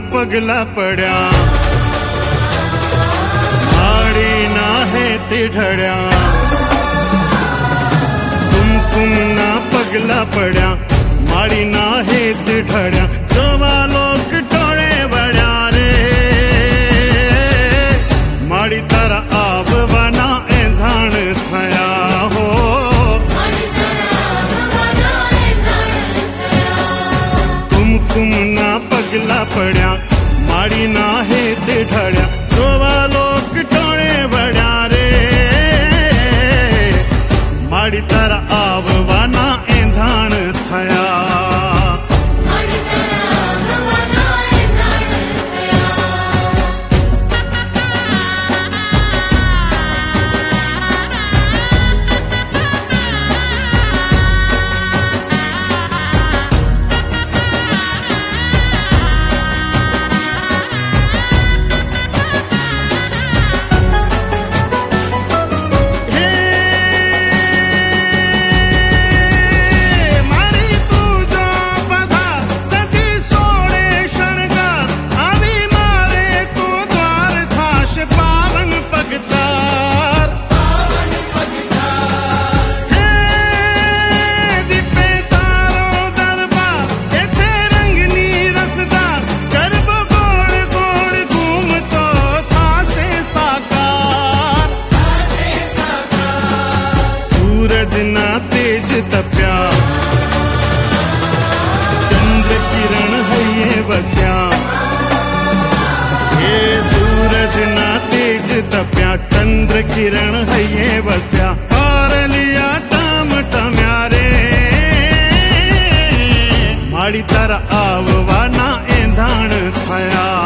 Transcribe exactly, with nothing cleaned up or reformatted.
पगला पड़ा माड़ी ना है तिढ़ड़ा कुमकुम ना पगला पड़ा माड़ी ना है तिढ़ड़ा जोवा लोग टोड़े बड़ा रे माड़ी तारा आववाना एंधाण थया हो कुमकुम ना पगला पड़ा माड़ी ना है तिढ़ड़ा जोवा लोग टोड़े बड़ा रे माड़ी तारा आववाना एंधाण थया। सूरज ना तेज तप्या चंद्र किरण है ये वस्या ये सूरज ना तेज तप्या चंद्र किरण है ये वस्या और लिया टाम टम्यारे माड़ी तारा आववाना एंधाण थया।